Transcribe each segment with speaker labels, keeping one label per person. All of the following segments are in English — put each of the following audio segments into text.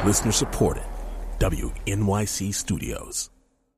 Speaker 1: Listener supported. WNYC Studios.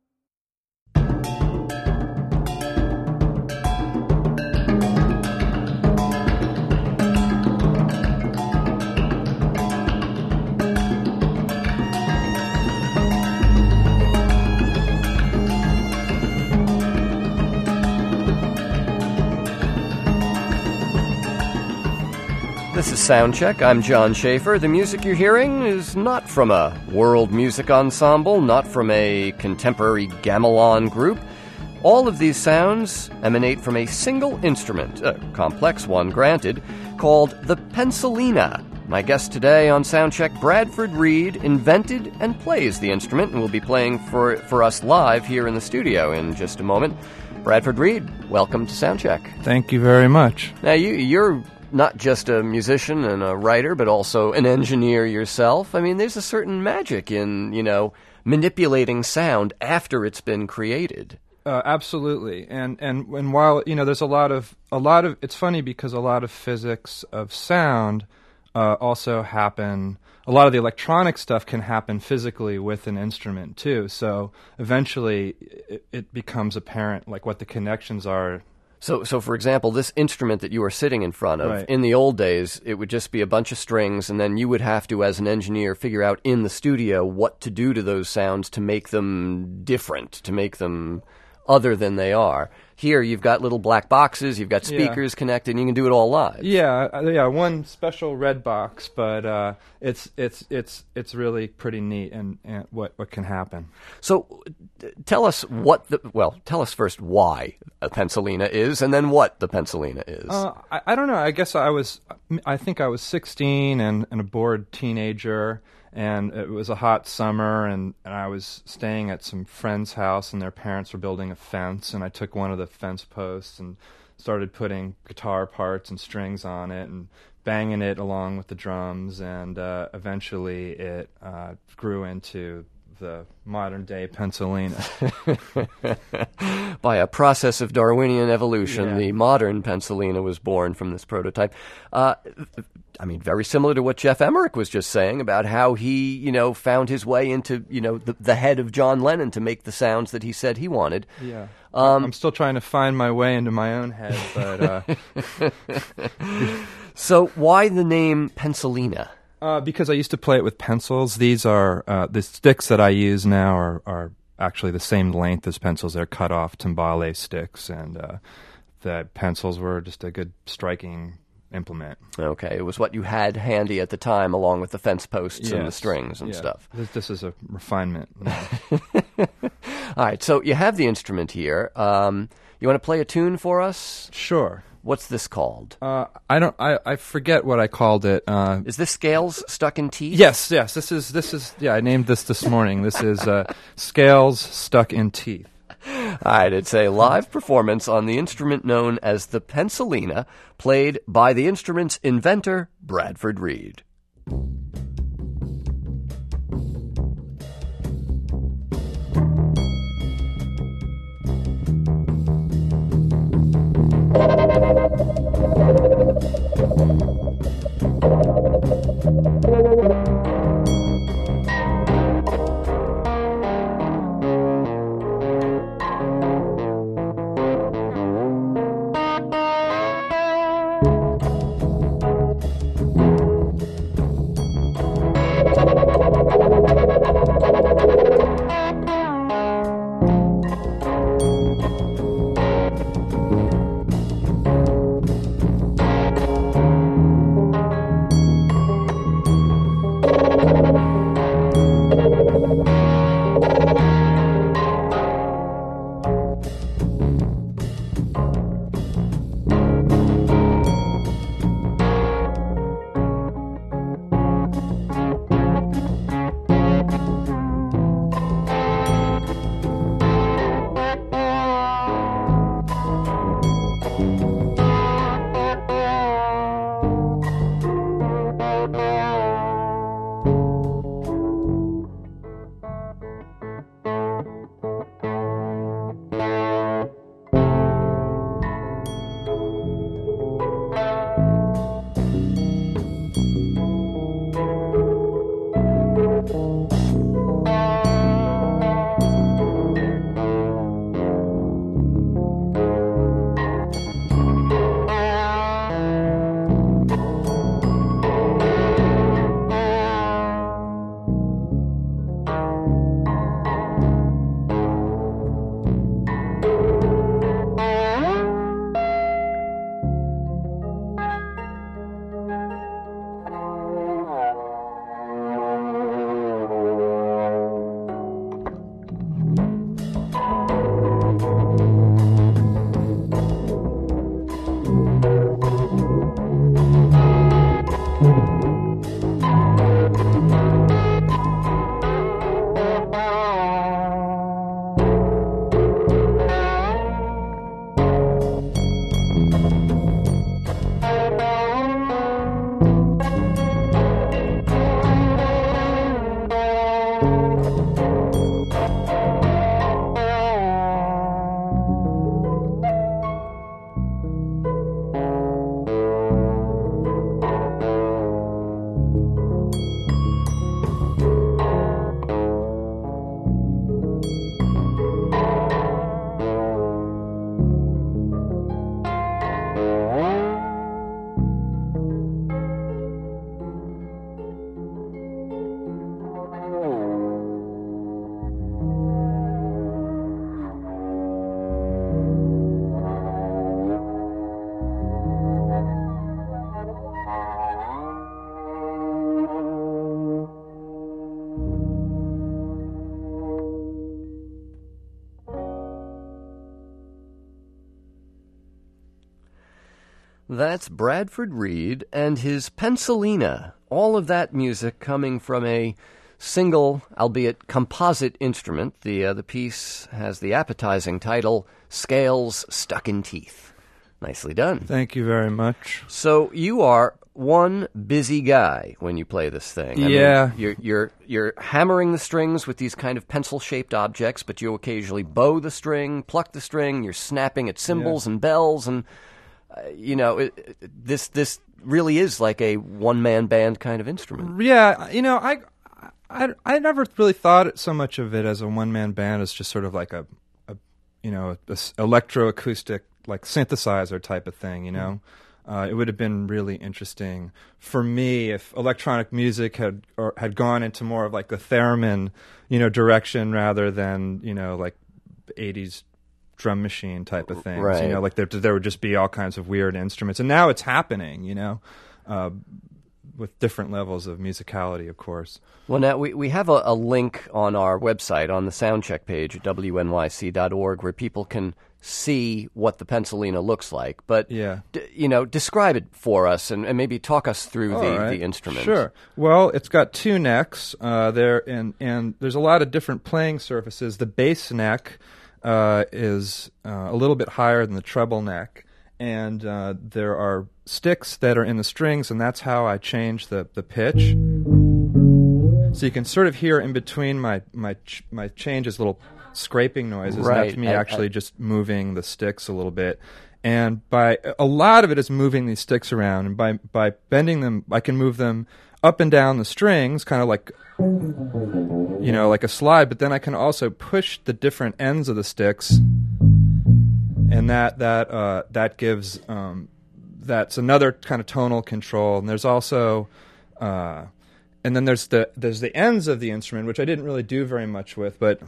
Speaker 2: This is Soundcheck. I'm John Schaefer. The music you're hearing is not from a world music ensemble, not from a contemporary gamelan group. All of these sounds emanate from a single instrument, a complex one, granted, called the pencilina. My guest today on Soundcheck, Bradford Reed, invented and plays the instrument and will be playing for us live here in the studio in just a moment. Bradford Reed, welcome to Soundcheck.
Speaker 3: Thank you very much.
Speaker 2: Now, you're not just a musician and a writer, but also an engineer yourself. I mean, there's a certain magic in, manipulating sound after it's been created.
Speaker 3: Absolutely. And while, there's a lot of, it's funny because a lot of physics of sound also happen, a lot of the electronic stuff can happen physically with an instrument too. So eventually it becomes apparent like what the connections are.
Speaker 2: So for example, this instrument that you are sitting in front of,
Speaker 3: right.
Speaker 2: In the old days, it would just be a bunch of strings, and then you would have to, as an engineer, figure out in the studio what to do to those sounds to make them different, to make them other than they are. Here, you've got little black boxes, you've got speakers connected, and you can do it all live.
Speaker 3: Yeah, one special red box, but it's really pretty neat and what can happen.
Speaker 2: So, tell us tell us first why a pencilina is, and then what the pencilina is.
Speaker 3: I don't know. I guess I think I was 16 and a bored teenager. And it was a hot summer, and I was staying at some friend's house, and their parents were building a fence, and I took one of the fence posts and started putting guitar parts and strings on it and banging it along with the drums, and eventually it grew into the modern-day pencilina.
Speaker 2: By a process of Darwinian evolution, The modern pencilina was born from this prototype. Very similar to what Jeff Emmerich was just saying about how he, found his way into, the head of John Lennon to make the sounds that he said he wanted.
Speaker 3: Yeah. I'm still trying to find my way into my own head, but...
Speaker 2: So why the name pencilina?
Speaker 3: Because I used to play it with pencils. These are the sticks that I use now are actually the same length as pencils. They're cut off timbale sticks, and the pencils were just a good striking implement.
Speaker 2: Okay, it was what you had handy at the time, along with the fence posts and the strings and stuff.
Speaker 3: This is a refinement.
Speaker 2: All right, so you have the instrument here. You want to play a tune for us?
Speaker 3: Sure.
Speaker 2: What's this called?
Speaker 3: I forget what I called it.
Speaker 2: Is this Scales Stuck in Teeth?
Speaker 3: Yes. This is. Yeah, I named this morning. This is Scales Stuck in Teeth.
Speaker 2: All right, it's a live performance on the instrument known as the pencilina, played by the instrument's inventor, Bradford Reed. That's Bradford Reed and his Pencilina. All of that music coming from a single, albeit composite instrument. The piece has the appetizing title, Scales Stuck in Teeth. Nicely done.
Speaker 3: Thank you very much.
Speaker 2: So you are one busy guy when you play this thing.
Speaker 3: I
Speaker 2: mean, you're hammering the strings with these kind of pencil-shaped objects, but you occasionally bow the string, pluck the string, you're snapping at cymbals and bells, and this really is like a one-man band kind of instrument.
Speaker 3: Yeah, I never really thought so much of it as a one-man band as just sort of like a electroacoustic, like synthesizer type of thing, you know. It would have been really interesting for me if electronic music had gone into more of like the theremin, direction rather than, like 80s drum machine type of things.
Speaker 2: Right.
Speaker 3: Like there would just be all kinds of weird instruments. And now it's happening, with different levels of musicality, of course.
Speaker 2: Well, now we have a link on our website, on the Soundcheck page at wnyc.org, where people can see what the Pencilina looks like. But, describe it for us and maybe talk us through the instrument.
Speaker 3: Sure. Well, it's got two necks there, and there's a lot of different playing surfaces. The bass neck is a little bit higher than the treble neck, and there are sticks that are in the strings, and that's how I change the pitch. So you can sort of hear in between my changes little scraping noises.
Speaker 2: Right.
Speaker 3: That's me actually just moving the sticks a little bit. And by a lot of it is moving these sticks around, and by bending them, I can move them up and down the strings, kind of like like a slide. But then I can also push the different ends of the sticks, and that gives that's another kind of tonal control. And there's also and then there's the ends of the instrument, which I didn't really do very much with, but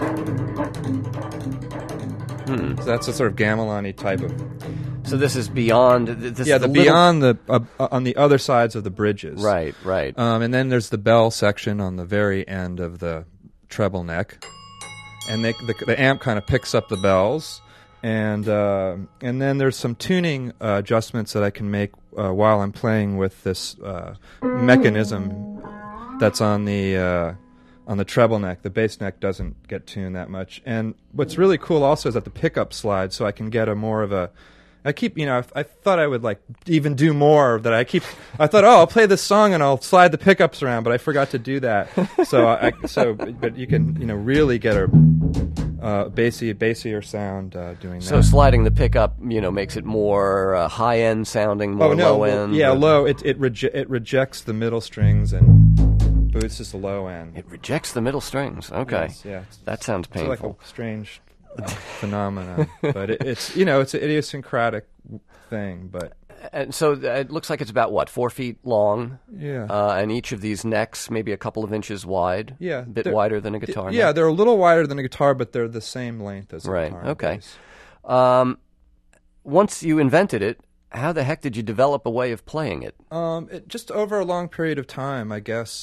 Speaker 3: so that's a sort of gamelan-y type of.
Speaker 2: So this is beyond.
Speaker 3: Beyond on the other sides of the bridges.
Speaker 2: Right.
Speaker 3: And then there's the bell section on the very end of the treble neck, and the amp kind of picks up the bells, and then there's some tuning adjustments that I can make while I'm playing with this mechanism that's on the treble neck. The bass neck doesn't get tuned that much. And what's really cool also is that the pickup slides, so I can get I thought I would like even do more of that. I thought, I'll play this song and I'll slide the pickups around, but I forgot to do that. But you can, really get a bassier sound doing that.
Speaker 2: So sliding the pickup, makes it more high-end sounding, more low-end?
Speaker 3: Yeah, low. It rejects the middle strings and boosts the low end.
Speaker 2: It rejects the middle strings. Okay.
Speaker 3: Yes, yeah.
Speaker 2: That sounds painful.
Speaker 3: It's like a strange phenomenon, but it's an idiosyncratic thing. But
Speaker 2: And so it looks like it's about, what, 4 feet long?
Speaker 3: Yeah.
Speaker 2: And each of these necks maybe a couple of inches wide?
Speaker 3: Yeah.
Speaker 2: A bit wider than a guitar
Speaker 3: Yeah,
Speaker 2: neck?
Speaker 3: they're a little wider than a guitar, but they're the same length as a
Speaker 2: Right,
Speaker 3: guitar.
Speaker 2: okay.
Speaker 3: Bass.
Speaker 2: Once you invented it, how the heck did you develop a way of playing it?
Speaker 3: Just over a long period of time, I guess,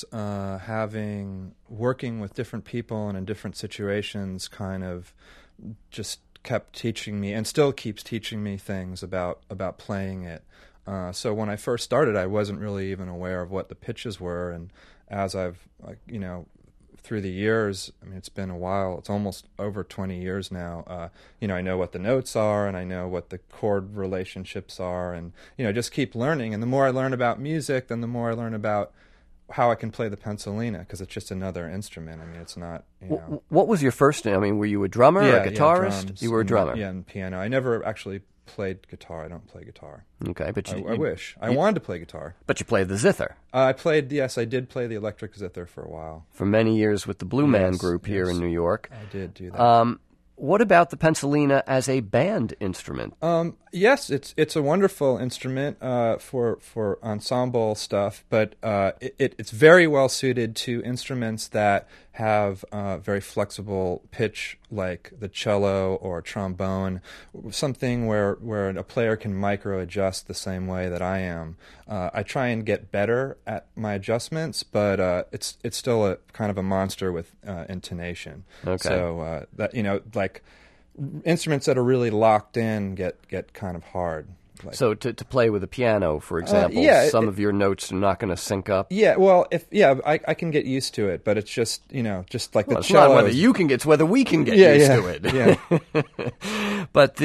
Speaker 3: working with different people and in different situations kind of just kept teaching me and still keeps teaching me things about playing it. So when I first started, I wasn't really even aware of what the pitches were, and as I've, through the years, I mean, it's been a while. It's almost over 20 years now. I know what the notes are, and I know what the chord relationships are, and just keep learning. And the more I learn about music, then the more I learn about how I can play the pencilina, because it's just another instrument. I mean, it's not.
Speaker 2: What was your first name? I mean, were you a drummer, a guitarist?
Speaker 3: Drums,
Speaker 2: you were a drummer.
Speaker 3: And piano. I never actually played guitar. I don't play guitar.
Speaker 2: Okay, but
Speaker 3: I wish. I wanted to play guitar.
Speaker 2: But you played the zither.
Speaker 3: I did play the electric zither for a while.
Speaker 2: For many years with the Blue Man Group here in New York.
Speaker 3: I did do that.
Speaker 2: What about the pencilina as a band instrument?
Speaker 3: Yes, it's a wonderful instrument for ensemble stuff, but it's very well suited to instruments that have very flexible pitch, like the cello or trombone, something where a player can micro adjust the same way that I am. I try and get better at my adjustments, but it's still a kind of a monster with intonation.
Speaker 2: Okay.
Speaker 3: So like instruments that are really locked in get kind of hard.
Speaker 2: So to play with a piano, for example, some of your notes are not going to sync up.
Speaker 3: Yeah, well, I can get used to it, but it's just just like the
Speaker 2: it's
Speaker 3: cello.
Speaker 2: Not whether you can get, it's whether we can get used to it.
Speaker 3: Yeah.
Speaker 2: But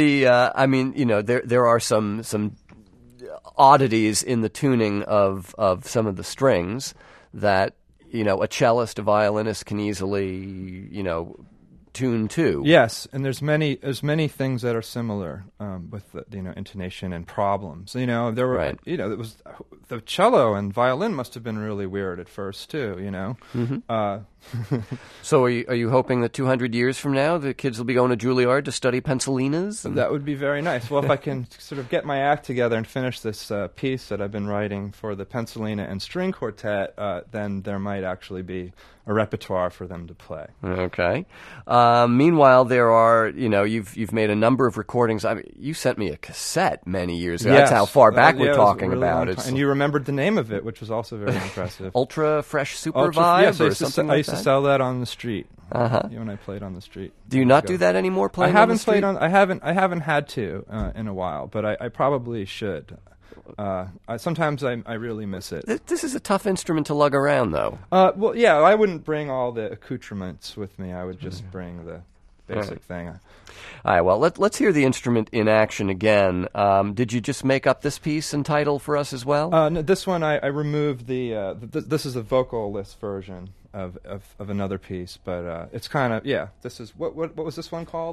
Speaker 2: there are some oddities in the tuning of some of the strings that a cellist, a violinist can easily tune to.
Speaker 3: Yes, and there's many things that are similar with the, intonation and problems. There were
Speaker 2: Right.
Speaker 3: it was the cello and violin must have been really weird at first too.
Speaker 2: Mm-hmm. So are you hoping that 200 years from now the kids will be going to Juilliard to study pencilinas?
Speaker 3: That would be very nice. Well, if I can sort of get my act together and finish this piece that I've been writing for the pencilina and string quartet, then there might actually be a repertoire for them to play.
Speaker 2: Okay. Meanwhile, there are, you've made a number of recordings. I mean, you sent me a cassette many years ago.
Speaker 3: Yes.
Speaker 2: That's how far back
Speaker 3: Yeah,
Speaker 2: we're
Speaker 3: it was
Speaker 2: talking
Speaker 3: a really
Speaker 2: about.
Speaker 3: long time. And you remembered the name of it, which was also very impressive.
Speaker 2: Ultra Fresh Super
Speaker 3: Ultra-
Speaker 2: Vibe
Speaker 3: yes,
Speaker 2: or something like
Speaker 3: I used to sell that on the street.
Speaker 2: Uh-huh.
Speaker 3: When I played on the street.
Speaker 2: Do you not do that anymore? Playing
Speaker 3: I haven't
Speaker 2: on the street?
Speaker 3: played on. I haven't had to in a while, but I probably should. Sometimes I really miss it.
Speaker 2: This is a tough instrument to lug around, though.
Speaker 3: Well, yeah, I wouldn't bring all the accoutrements with me. I would just bring the basic thing.
Speaker 2: All right, well, let's hear the instrument in action again. Did you just make up this piece and title for us as well?
Speaker 3: No, this one I removed the. This is a vocalless version of another piece, but it's kind of This is what was this one called?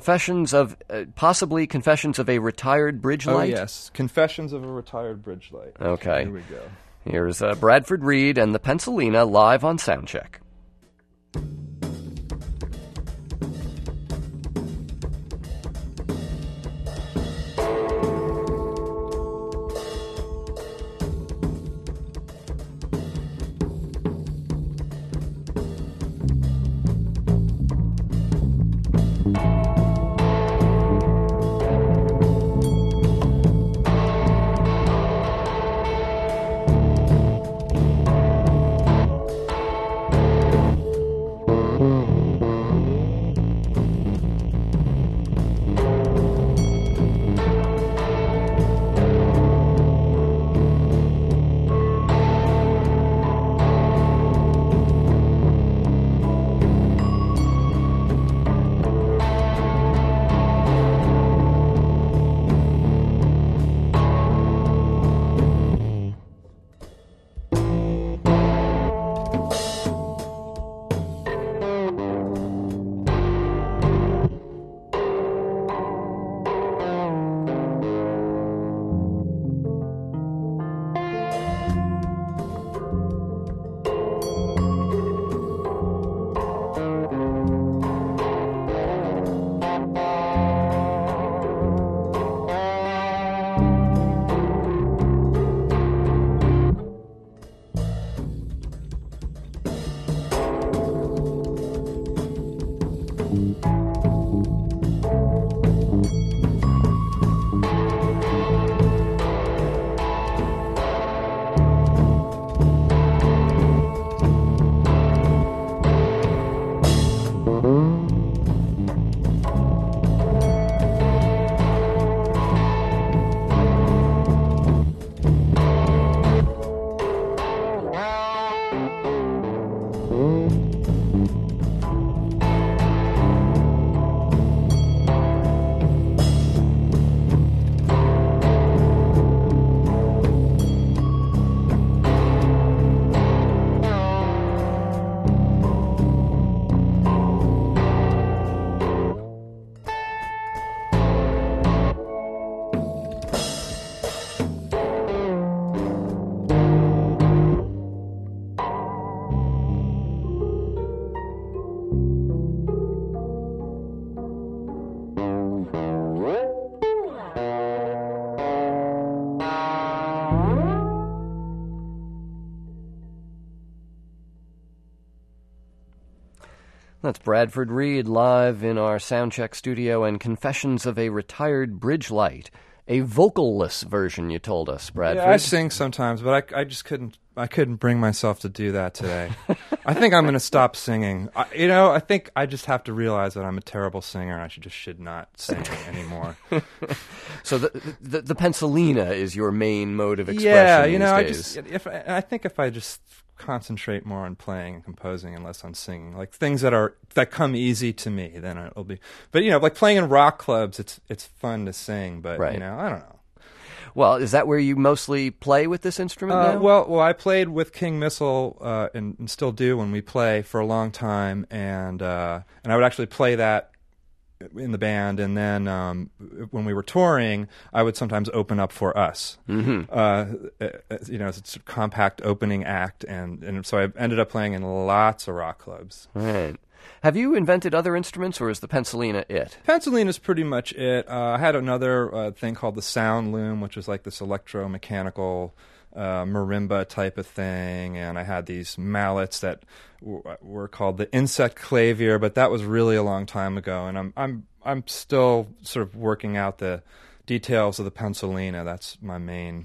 Speaker 2: Possibly Confessions of a Retired Bridge Light.
Speaker 3: Oh yes, Confessions of a Retired Bridge Light.
Speaker 2: Okay,
Speaker 3: here we go.
Speaker 2: Here's Bradford Reed and the Pencilina live on Soundcheck. That's Bradford Reed live in our Soundcheck studio and Confessions of a Retired Bridge Light. A vocalless version, you told us, Bradford.
Speaker 3: Yeah, I sing sometimes, but I just couldn't bring myself to do that today. I think I'm going to stop singing. I think I just have to realize that I'm a terrible singer and I should not sing anymore.
Speaker 2: So the pencilina is your main mode of expression these days.
Speaker 3: I think if I just concentrate more on playing and composing and less on singing, like things that come easy to me, then it'll be. But like playing in rock clubs, it's fun to sing, but
Speaker 2: right.
Speaker 3: I don't know.
Speaker 2: Well, is that where you mostly play with this instrument now?
Speaker 3: Well, I played with King Missile and still do when we play for a long time, and I would actually play that in the band, and then when we were touring, I would sometimes open up for us.
Speaker 2: Mm-hmm.
Speaker 3: It's a compact opening act, and so I ended up playing in lots of rock clubs.
Speaker 2: Right. Have you invented other instruments, or is the pencilina it?
Speaker 3: Pencilina's pretty much it. I had another thing called the sound loom, which was like this electromechanical marimba type of thing, and I had these mallets that were called the insect clavier, but that was really a long time ago, and I'm still sort of working out the details of the pencilina. That's my main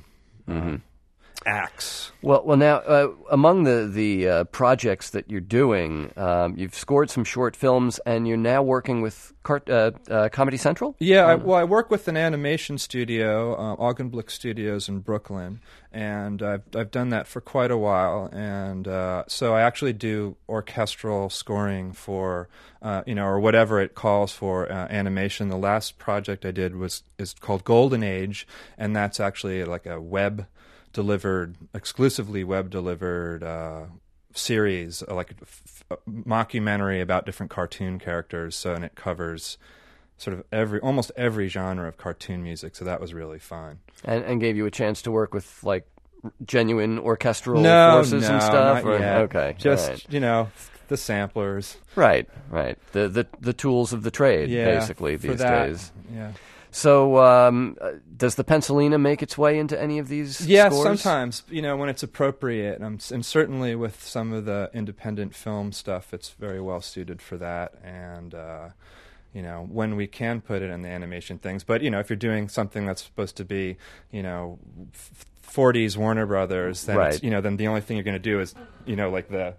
Speaker 3: axe.
Speaker 2: Well, now among the projects that you're doing, you've scored some short films, and you're now working with Comedy Central.
Speaker 3: Yeah, I work with an animation studio, Augenblick Studios in Brooklyn, and I've done that for quite a while. And so I actually do orchestral scoring for or whatever it calls for animation. The last project I did is called Golden Age, and that's actually like a exclusively web-delivered series, like a mockumentary about different cartoon characters. And it covers sort of almost every genre of cartoon music. So that was really fun.
Speaker 2: And gave you a chance to work with like genuine orchestral forces and stuff.
Speaker 3: Not yet.
Speaker 2: Okay,
Speaker 3: just the samplers.
Speaker 2: Right. The tools of the trade, basically these days.
Speaker 3: Yeah.
Speaker 2: So, does the pencilina make its way into any of these scores?
Speaker 3: Yeah, sometimes, when it's appropriate. And certainly with some of the independent film stuff, it's very well suited for that. And, when we can put it in the animation things. But, if you're doing something that's supposed to be, 40s Warner Brothers, then,
Speaker 2: right.
Speaker 3: Then the only thing you're going to do is, like the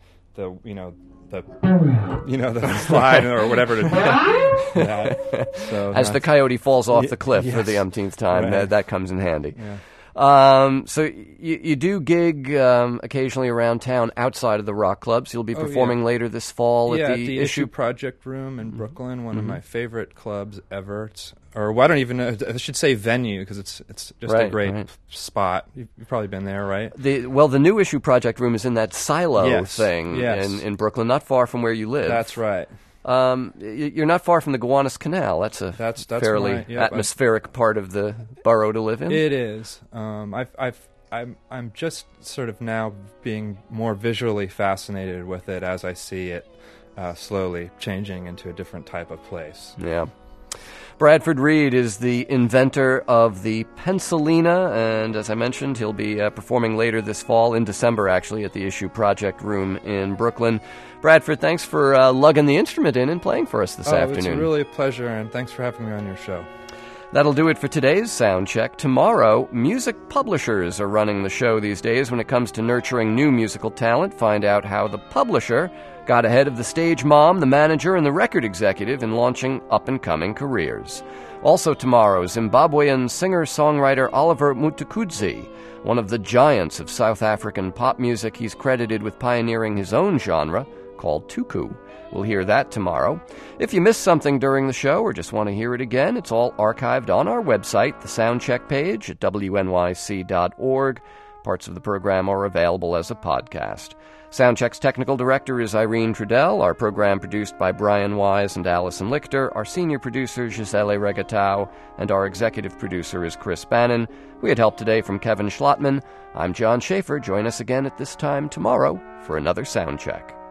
Speaker 3: slide or whatever to do that. So
Speaker 2: as the coyote falls off the cliff
Speaker 3: yes.
Speaker 2: for the umpteenth time,
Speaker 3: right.
Speaker 2: that comes in handy.
Speaker 3: Yeah.
Speaker 2: So you do gig occasionally around town outside of the rock clubs. You'll be performing later this fall at the
Speaker 3: Issue Project Room in Brooklyn, one of my favorite clubs ever. I don't even know. I should say venue because it's just a great spot. You've probably been there, right?
Speaker 2: The new Issue Project Room is in that silo thing in Brooklyn, not far from where you live.
Speaker 3: That's right.
Speaker 2: You're not far from the Gowanus Canal. That's a fairly atmospheric part of the borough to live in.
Speaker 3: It is. I'm just sort of now being more visually fascinated with it as I see it slowly changing into a different type of place.
Speaker 2: Yeah. Bradford Reed is the inventor of the pencilina, and as I mentioned, he'll be performing later this fall, in December actually, at the Issue Project Room in Brooklyn. Bradford, thanks for lugging the instrument in and playing for us this afternoon.
Speaker 3: It's really a pleasure, and thanks for having me on your show.
Speaker 2: That'll do it for today's Soundcheck. Tomorrow, music publishers are running the show these days when it comes to nurturing new musical talent. Find out how the publisher got ahead of the stage mom, the manager, and the record executive in launching up-and-coming careers. Also tomorrow, Zimbabwean singer-songwriter Oliver Mtukudzi, one of the giants of South African pop music. He's credited with pioneering his own genre called tuku. We'll hear that tomorrow. If you missed something during the show or just want to hear it again, it's all archived on our website, the Soundcheck page at wnyc.org. Parts of the program are available as a podcast. Soundcheck's technical director is Irene Trudell. Our program produced by Brian Wise and Allison Lichter. Our senior producer, Gisele Regatau. And our executive producer is Chris Bannon. We had help today from Kevin Schlottman. I'm John Schaefer. Join us again at this time tomorrow for another Soundcheck.